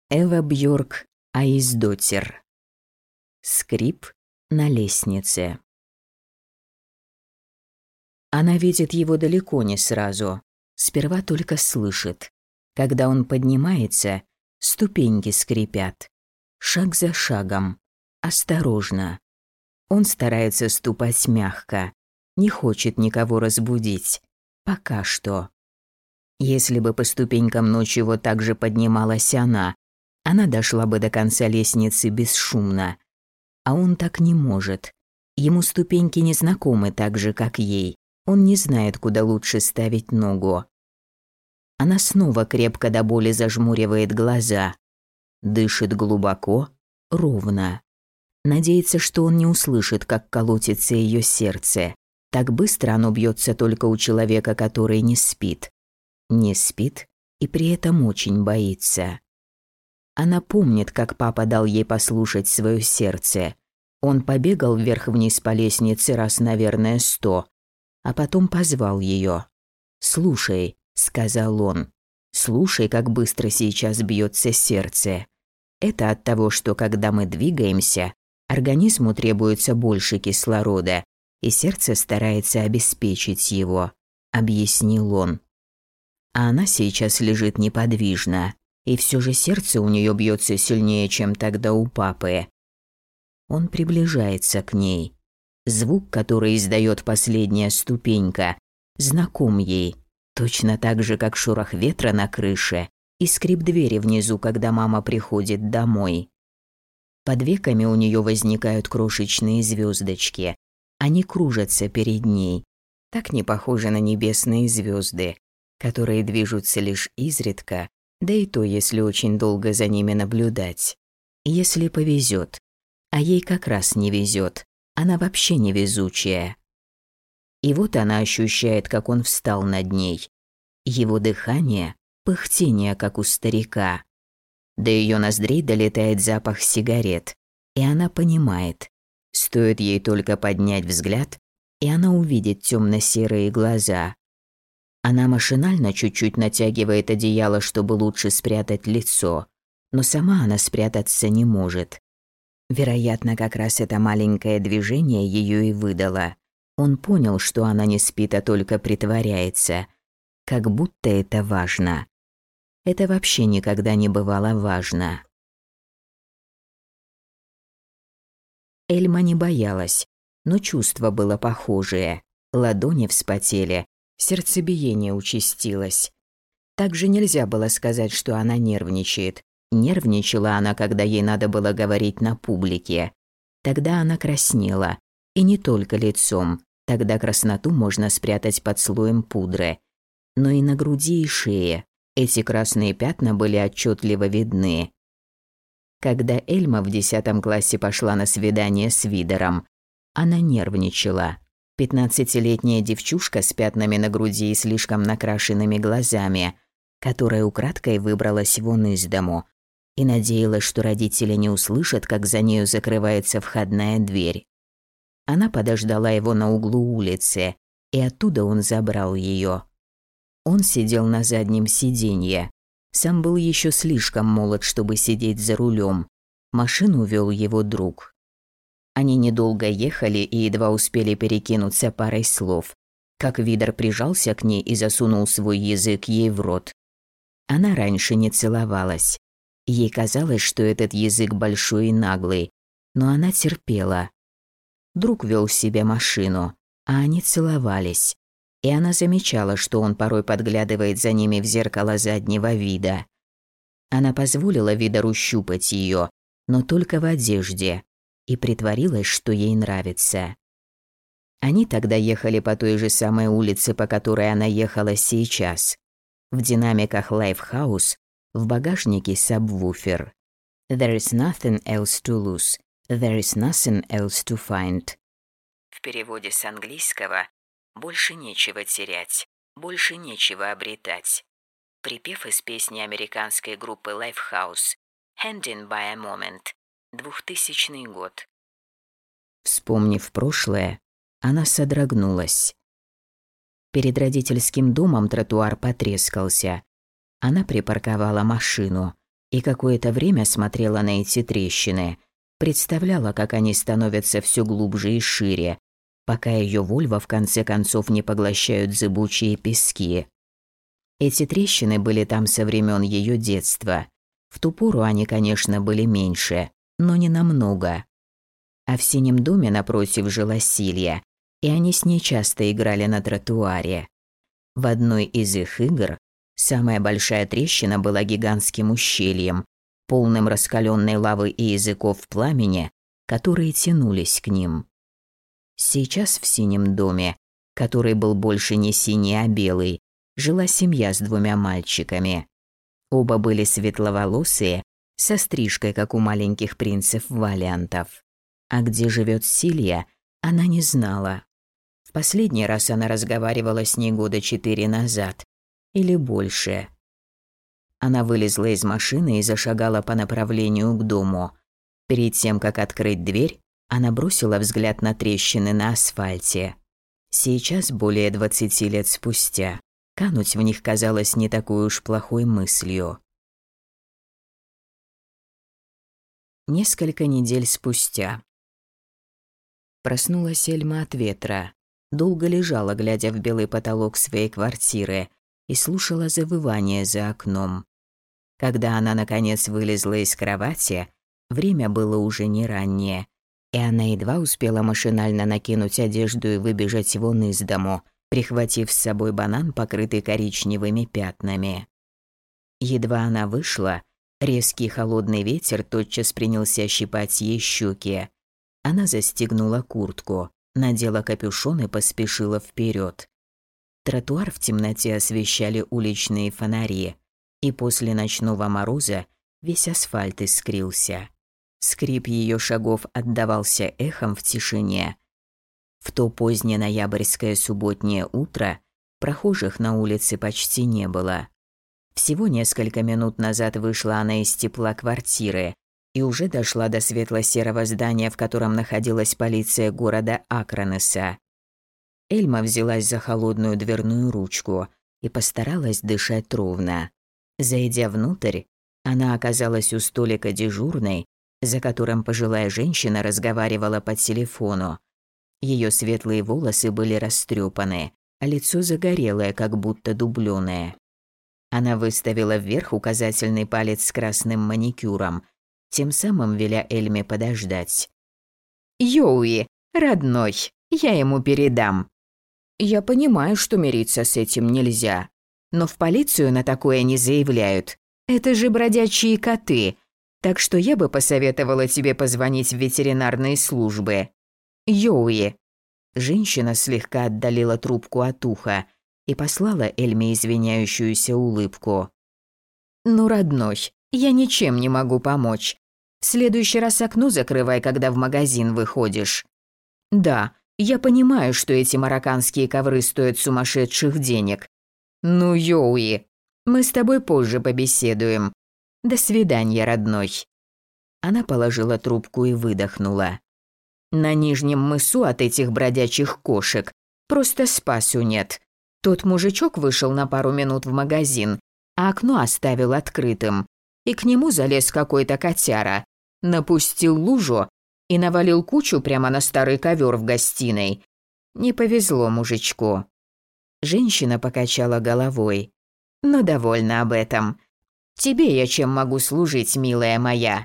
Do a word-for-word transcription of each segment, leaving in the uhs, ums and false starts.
Эва Бьорк Аиздотир. Скрип на лестнице. Она видит его далеко не сразу, сперва только слышит. Когда он поднимается, ступеньки скрипят. Шаг за шагом, осторожно. Он старается ступать мягко, не хочет никого разбудить. Пока что. Если бы по ступенькам ночью вот так же поднималась она, она дошла бы до конца лестницы бесшумно. А он так не может. Ему ступеньки не знакомы так же, как ей. Он не знает, куда лучше ставить ногу. Она снова крепко до боли зажмуривает глаза. Дышит глубоко, ровно. Надеется, что он не услышит, как колотится ее сердце. Так быстро оно бьется только у человека, который не спит. Не спит и при этом очень боится. Она помнит, как папа дал ей послушать свое сердце. Он побегал вверх-вниз по лестнице раз, наверное, сто, а потом позвал ее. «Слушай», — сказал он, — «слушай, как быстро сейчас бьется сердце. Это от того, что когда мы двигаемся, организму требуется больше кислорода, и сердце старается обеспечить его», — объяснил он. А она сейчас лежит неподвижно. И все же сердце у нее бьется сильнее, чем тогда у папы. Он приближается к ней. Звук, который издает последняя ступенька, знаком ей, точно так же, как шорох ветра на крыше и скрип двери внизу, когда мама приходит домой. Под веками у нее возникают крошечные звездочки. Они кружатся перед ней. Так не похожи на небесные звезды, которые движутся лишь изредка, да и то, если очень долго за ними наблюдать. Если повезет. А ей как раз не везет. Она вообще невезучая. И вот она ощущает, как он встал над ней. Его дыхание, пыхтение, как у старика. До ее ноздрей долетает запах сигарет. И она понимает. Стоит ей только поднять взгляд, и она увидит темно-серые глаза. Она машинально чуть-чуть натягивает одеяло, чтобы лучше спрятать лицо, но сама она спрятаться не может. Вероятно, как раз это маленькое движение ее и выдало. Он понял, что она не спит, а только притворяется. Как будто это важно. Это вообще никогда не бывало важно. Эльма не боялась, но чувство было похожее. Ладони вспотели. Сердцебиение участилось. Также нельзя было сказать, что она нервничает. Нервничала она, когда ей надо было говорить на публике. Тогда она краснела. И не только лицом. Тогда красноту можно спрятать под слоем пудры. Но и на груди и шее. Эти красные пятна были отчетливо видны. Когда Эльма в десятом классе пошла на свидание с Видером, она нервничала. Пятнадцатилетняя девчушка с пятнами на груди и слишком накрашенными глазами, которая украдкой выбралась вон из дому и надеялась, что родители не услышат, как за нею закрывается входная дверь. Она подождала его на углу улицы, и оттуда он забрал ее. Он сидел на заднем сиденье. Сам был еще слишком молод, чтобы сидеть за рулем. Машину вел его друг. Они недолго ехали и едва успели перекинуться парой слов, как Видер прижался к ней и засунул свой язык ей в рот. Она раньше не целовалась. Ей казалось, что этот язык большой и наглый, но она терпела. Друг вел себе машину, а они целовались. И она замечала, что он порой подглядывает за ними в зеркало заднего вида. Она позволила Видеру щупать ее, но только в одежде, и притворилась, что ей нравится. Они тогда ехали по той же самой улице, по которой она ехала сейчас. В динамиках Lifehouse, в багажнике сабвуфер. There is nothing else to lose, there is nothing else to find. В переводе с английского «больше нечего терять, больше нечего обретать». Припев из песни американской группы Lifehouse «Handing by a Moment», двухтысячный год. Вспомнив прошлое, она содрогнулась. Перед родительским домом тротуар потрескался. Она припарковала машину. и какое-то время смотрела на эти трещины, представляла, как они становятся все глубже и шире, пока ее вульва в конце концов не поглощают зыбучие пески. Эти трещины были там со времен ее детства. В ту пору они, конечно, были меньше, но не намного. А в синем доме напротив жила Силья, и они с ней часто играли на тротуаре. В одной из их игр самая большая трещина была гигантским ущельем, полным раскаленной лавы и языков пламени, которые тянулись к ним. Сейчас в синем доме, который был больше не синий, а белый, жила семья с двумя мальчиками. Оба были светловолосые, со стрижкой, как у маленьких принцев-валиантов. А где живет Силья, она не знала. В последний раз она разговаривала с ней года четыре назад, или больше. Она вылезла из машины и зашагала по направлению к дому. Перед тем, как открыть дверь, она бросила взгляд на трещины на асфальте. Сейчас, более двадцати лет спустя, кануть в них казалось не такой уж плохой мыслью. Несколько недель спустя. Проснулась Эльма от ветра. Долго лежала, глядя в белый потолок своей квартиры, и слушала завывание за окном. Когда она, наконец, вылезла из кровати, время было уже не раннее, и она едва успела машинально накинуть одежду и выбежать вон из дому, прихватив с собой банан, покрытый коричневыми пятнами. Едва она вышла, резкий холодный ветер тотчас принялся щипать ей щеки. Она застегнула куртку, надела капюшон и поспешила вперед. Тротуар в темноте освещали уличные фонари, и после ночного мороза весь асфальт искрился. Скрип ее шагов отдавался эхом в тишине. В то позднее ноябрьское субботнее утро прохожих на улице почти не было. Всего несколько минут назад вышла она из тепла квартиры и уже дошла до светло-серого здания, в котором находилась полиция города Акронеса. Эльма взялась за холодную дверную ручку и постаралась дышать ровно. Зайдя внутрь, она оказалась у столика дежурной, за которым пожилая женщина разговаривала по телефону. Ее светлые волосы были растрепаны, а лицо загорелое, как будто дублёное. Она выставила вверх указательный палец с красным маникюром, тем самым веля Эльме подождать. «Йоуи, родной, я ему передам». «Я понимаю, что мириться с этим нельзя, но в полицию на такое не заявляют. Это же бродячие коты, так что я бы посоветовала тебе позвонить в ветеринарные службы. Йоуи». Женщина слегка отдалила трубку от уха и послала Эльме извиняющуюся улыбку. «Ну, родной, я ничем не могу помочь. В следующий раз окно закрывай, когда в магазин выходишь. Да, я понимаю, что эти марокканские ковры стоят сумасшедших денег. Ну, Йоуи, мы с тобой позже побеседуем. До свидания, родной». Она положила трубку и выдохнула. На Нижнем мысу от этих бродячих кошек просто спасу нет. Тот мужичок вышел на пару минут в магазин, а окно оставил открытым. И к нему залез какой-то котяра, напустил лужу и навалил кучу прямо на старый ковер в гостиной. Не повезло мужичку. Женщина покачала головой. «Ну, довольна об этом. Тебе я чем могу служить, милая моя?»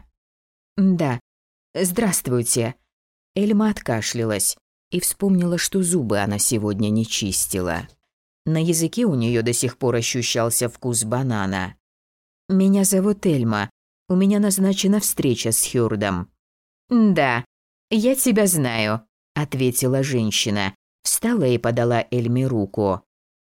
«Да, здравствуйте». Эльма откашлялась и вспомнила, что зубы она сегодня не чистила. На языке у нее до сих пор ощущался вкус банана. «Меня зовут Эльма. У меня назначена встреча с Хёрдом». «Да, я тебя знаю», — ответила женщина, встала и подала Эльме руку.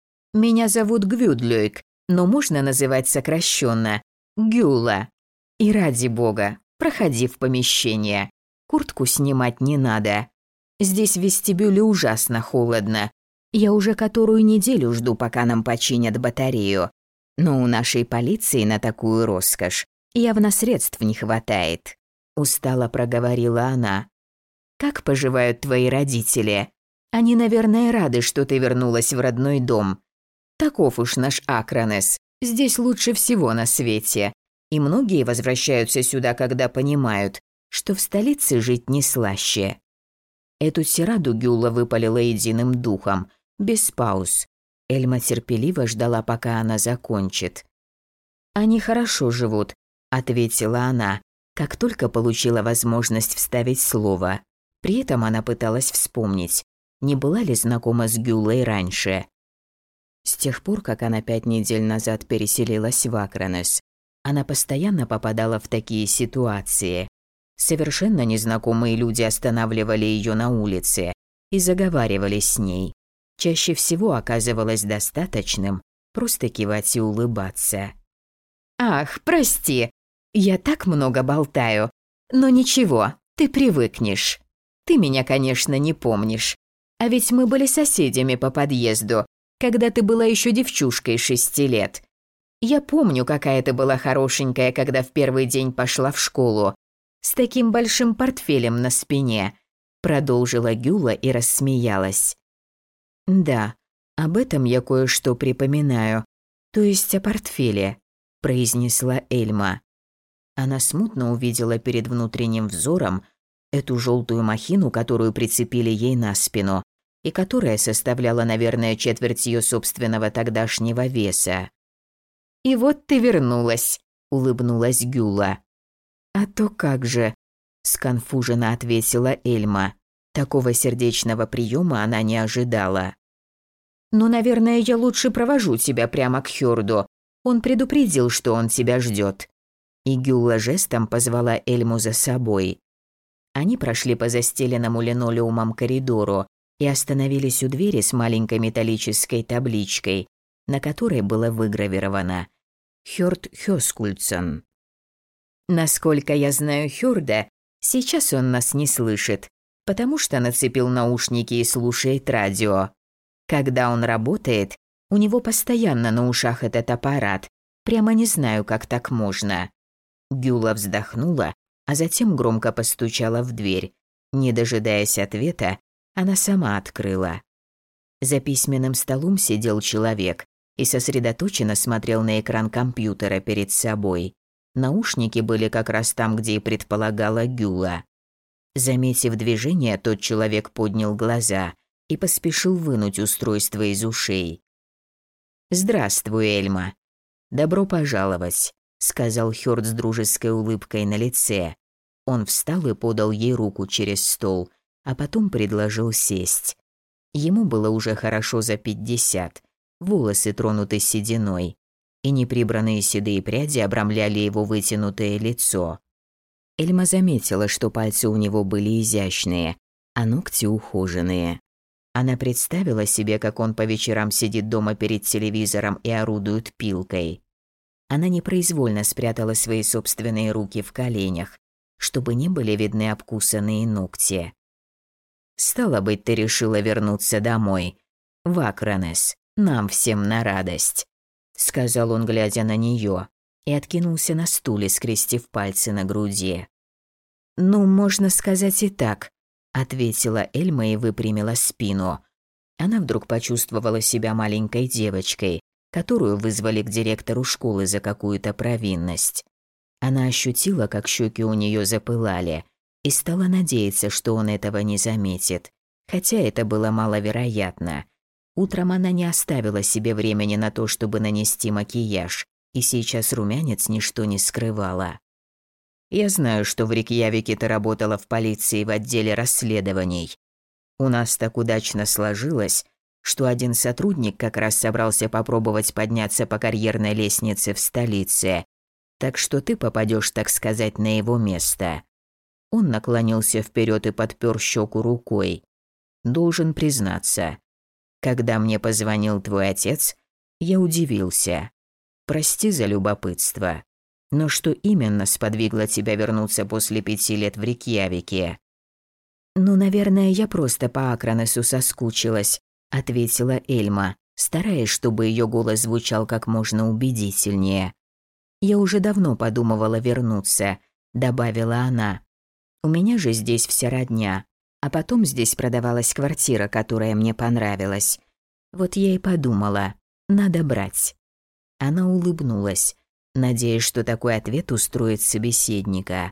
«Меня зовут Гвюдлёйк, но можно называть сокращенно Гюла. И ради бога, проходи в помещение. Куртку снимать не надо. Здесь в вестибюле ужасно холодно. Я уже которую неделю жду, пока нам починят батарею. Но у нашей полиции на такую роскошь явно средств не хватает», – устало проговорила она. «Как поживают твои родители? Они, наверное, рады, что ты вернулась в родной дом. Таков уж наш Акронес. Здесь лучше всего на свете. И многие возвращаются сюда, когда понимают, что в столице жить не слаще. Эту тираду Гюла выпалила единым духом, без пауз. Эльма терпеливо ждала, пока она закончит. «Они хорошо живут», – ответила она, как только получила возможность вставить слово. При этом она пыталась вспомнить, не была ли знакома с Гюлой раньше. С тех пор, как она пять недель назад переселилась в Акронес, она постоянно попадала в такие ситуации. Совершенно незнакомые люди останавливали ее на улице и заговаривали с ней. Чаще всего оказывалось достаточным просто кивать и улыбаться. «Ах, прости, я так много болтаю, но ничего, ты привыкнешь. Ты меня, конечно, не помнишь, а ведь мы были соседями по подъезду, когда ты была еще девчушкой шести лет. Я помню, какая ты была хорошенькая, когда в первый день пошла в школу, с таким большим портфелем на спине», продолжила Гюла и рассмеялась. «Да, об этом я кое-что припоминаю, то есть о портфеле», произнесла Эльма. Она смутно увидела перед внутренним взором эту желтую махину, которую прицепили ей на спину, и которая составляла, наверное, четверть ее собственного тогдашнего веса. «И вот ты вернулась», – улыбнулась Гюла. «А то как же», – сконфуженно ответила Эльма. Такого сердечного приема она не ожидала. «Ну, наверное, я лучше провожу тебя прямо к Хёрду. Он предупредил, что он тебя ждет». И Гюла жестом позвала Эльму за собой. Они прошли по застеленному линолеумом коридору и остановились у двери с маленькой металлической табличкой, на которой было выгравировано «Хёрд Хёскульдсон». «Насколько я знаю Хёрда, сейчас он нас не слышит, потому что нацепил наушники и слушает радио. Когда он работает, у него постоянно на ушах этот аппарат. Прямо не знаю, как так можно». Гюла вздохнула, а затем громко постучала в дверь. Не дожидаясь ответа, она сама открыла. За письменным столом сидел человек и сосредоточенно смотрел на экран компьютера перед собой. Наушники были как раз там, где и предполагала Гюла. Заметив движение, тот человек поднял глаза и поспешил вынуть устройство из ушей. «Здравствуй, Эльма. Добро пожаловать», – сказал Хёрд с дружеской улыбкой на лице. Он встал и подал ей руку через стол, а потом предложил сесть. Ему было уже хорошо за пятьдесят, волосы тронуты сединой, и неприбранные седые пряди обрамляли его вытянутое лицо. Эльма заметила, что пальцы у него были изящные, а ногти ухоженные. Она представила себе, как он по вечерам сидит дома перед телевизором и орудует пилкой. Она непроизвольно спрятала свои собственные руки в коленях, чтобы не были видны обкусанные ногти. «Стало быть, ты решила вернуться домой, в Акронес, нам всем на радость», – сказал он, глядя на нее, и откинулся на стуле, скрестив пальцы на груди. «Ну, можно сказать и так», – ответила Эльма и выпрямила спину. Она вдруг почувствовала себя маленькой девочкой, которую вызвали к директору школы за какую-то провинность. Она ощутила, как щеки у нее запылали, и стала надеяться, что он этого не заметит, хотя это было маловероятно. Утром она не оставила себе времени на то, чтобы нанести макияж, и сейчас румянец ничто не скрывала. «Я знаю, что в Рейкьявике ты работала в полиции в отделе расследований. У нас так удачно сложилось, что один сотрудник как раз собрался попробовать подняться по карьерной лестнице в столице, так что ты попадешь, так сказать, на его место». Он наклонился вперед и подпер щеку рукой. «Должен признаться, когда мне позвонил твой отец, я удивился. Прости за любопытство. Но что именно сподвигло тебя вернуться после пяти лет в Рейкьявике?» «Ну, наверное, я просто по Акронесу соскучилась», – ответила Эльма, стараясь, чтобы ее голос звучал как можно убедительнее. «Я уже давно подумывала вернуться», – добавила она. «У меня же здесь вся родня, а потом здесь продавалась квартира, которая мне понравилась. Вот я и подумала, надо брать». Она улыбнулась, надеясь, что такой ответ устроит собеседника.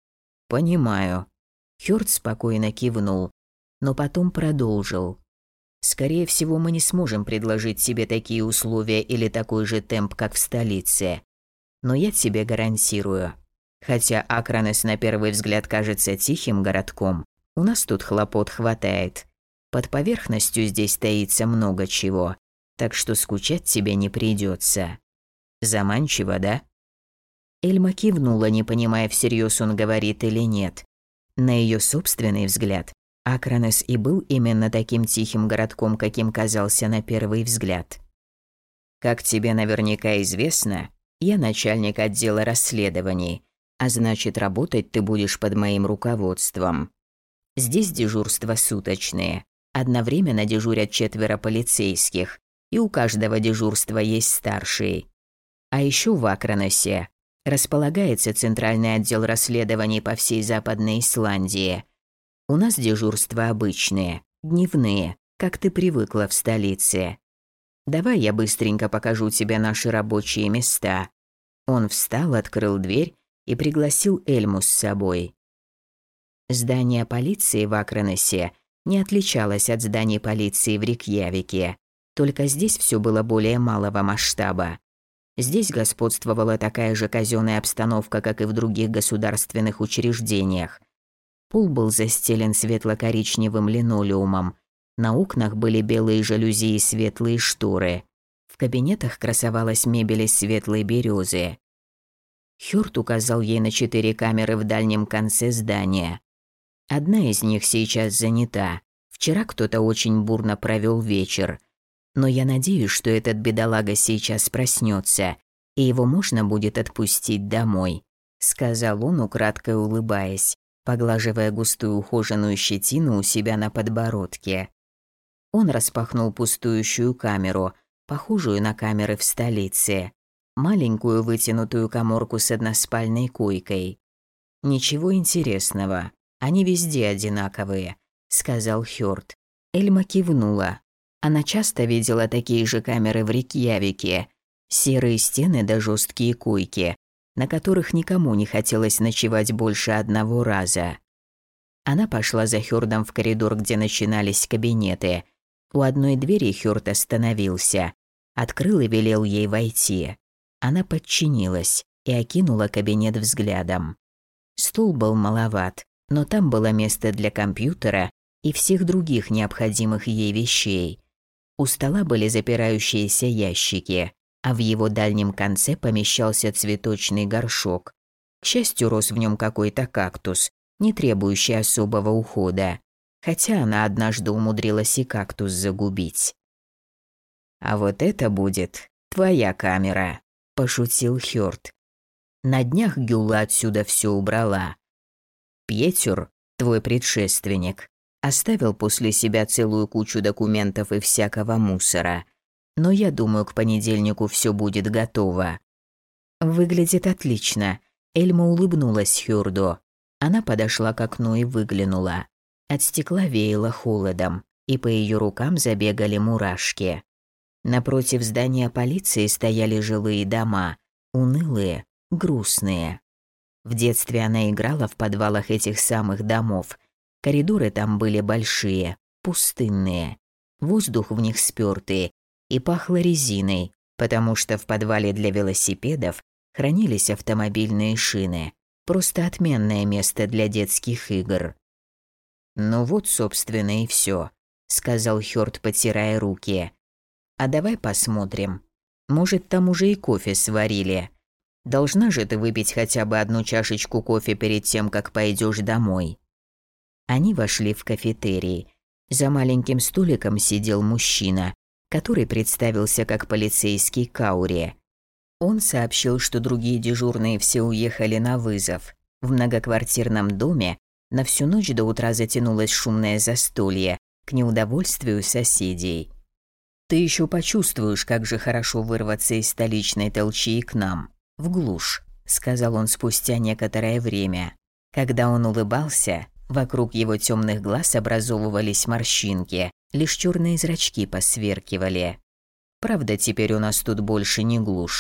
«Понимаю». Хёрд спокойно кивнул, но потом продолжил. «Скорее всего, мы не сможем предложить тебе такие условия или такой же темп, как в столице. Но я тебе гарантирую, хотя Акранес на первый взгляд кажется тихим городком, у нас тут хлопот хватает. Под поверхностью здесь таится много чего, так что скучать тебе не придется. Заманчиво, да?» Эльма кивнула, не понимая, всерьез он говорит или нет. На ее собственный взгляд, Акранес и был именно таким тихим городком, каким казался на первый взгляд. «Как тебе наверняка известно, я начальник отдела расследований, а значит, работать ты будешь под моим руководством. Здесь дежурства суточные, одновременно дежурят четверо полицейских, и у каждого дежурства есть старший. А еще в Акранесе располагается центральный отдел расследований по всей Западной Исландии. У нас дежурства обычные, дневные, как ты привыкла в столице. Давай я быстренько покажу тебе наши рабочие места». Он встал, открыл дверь и пригласил Эльму с собой. Здание полиции в Акранесе не отличалось от зданий полиции в Рейкьявике, только здесь все было более малого масштаба. Здесь господствовала такая же казенная обстановка, как и в других государственных учреждениях. Пол был застелен светло-коричневым линолеумом, на окнах были белые жалюзи и светлые шторы. В кабинетах красовалась мебель из светлой березы. Хёрд указал ей на четыре камеры в дальнем конце здания. Одна из них сейчас занята. Вчера кто-то очень бурно провел вечер. Но я надеюсь, что этот бедолага сейчас проснется, и его можно будет отпустить домой», — сказал он, украдкой улыбаясь, поглаживая густую ухоженную щетину у себя на подбородке. Он распахнул пустующую камеру, похожую на камеры в столице, маленькую вытянутую каморку с односпальной койкой. «Ничего интересного, они везде одинаковые», — сказал Хёрд. Эльма кивнула. Она часто видела такие же камеры в Рейкьявике. Серые стены да жесткие койки, на которых никому не хотелось ночевать больше одного раза. Она пошла за Хёрдом в коридор, где начинались кабинеты. У одной двери Хёрд остановился, открыл и велел ей войти. Она подчинилась и окинула кабинет взглядом. Стол был маловат, но там было место для компьютера и всех других необходимых ей вещей. У стола были запирающиеся ящики, а в его дальнем конце помещался цветочный горшок. К счастью, рос в нем какой-то кактус, не требующий особого ухода, хотя она однажды умудрилась и кактус загубить. «А вот это будет твоя камера», – пошутил Хёрд. «На днях Гюла отсюда все убрала. Пьетюр, твой предшественник, оставил после себя целую кучу документов и всякого мусора. Но я думаю, к понедельнику все будет готово». «Выглядит отлично», – Эльма улыбнулась Хёрду. Она подошла к окну и выглянула. От стекла веяло холодом, и по ее рукам забегали мурашки. Напротив здания полиции стояли жилые дома, унылые, грустные. В детстве она играла в подвалах этих самых домов. Коридоры там были большие, пустынные. Воздух в них спёртый и пахло резиной, потому что в подвале для велосипедов хранились автомобильные шины. Просто отменное место для детских игр. «Ну вот, собственно, и все», — сказал Хёрд, потирая руки. «А давай посмотрим. Может, там уже и кофе сварили. Должна же ты выпить хотя бы одну чашечку кофе перед тем, как пойдешь домой». Они вошли в кафетерий. За маленьким столиком сидел мужчина, который представился как полицейский Каури. Он сообщил, что другие дежурные все уехали на вызов. В многоквартирном доме на всю ночь до утра затянулось шумное застолье, к неудовольствию соседей. «Ты еще почувствуешь, как же хорошо вырваться из столичной толчии к нам, в глушь», — сказал он спустя некоторое время. Когда он улыбался, вокруг его темных глаз образовывались морщинки, лишь черные зрачки посверкивали. «Правда, теперь у нас тут больше не глушь.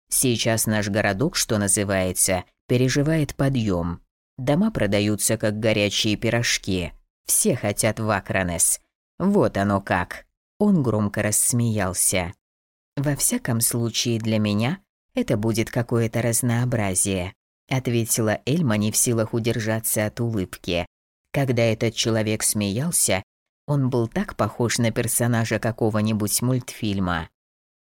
Сейчас наш городок, что называется, переживает подъем. Дома продаются как горячие пирожки. Все хотят в Акронес. Вот оно как. Он громко рассмеялся. Во всяком случае для меня это будет какое-то разнообразие, ответила Эльма, не в силах удержаться от улыбки. Когда этот человек смеялся, он был так похож на персонажа какого-нибудь мультфильма.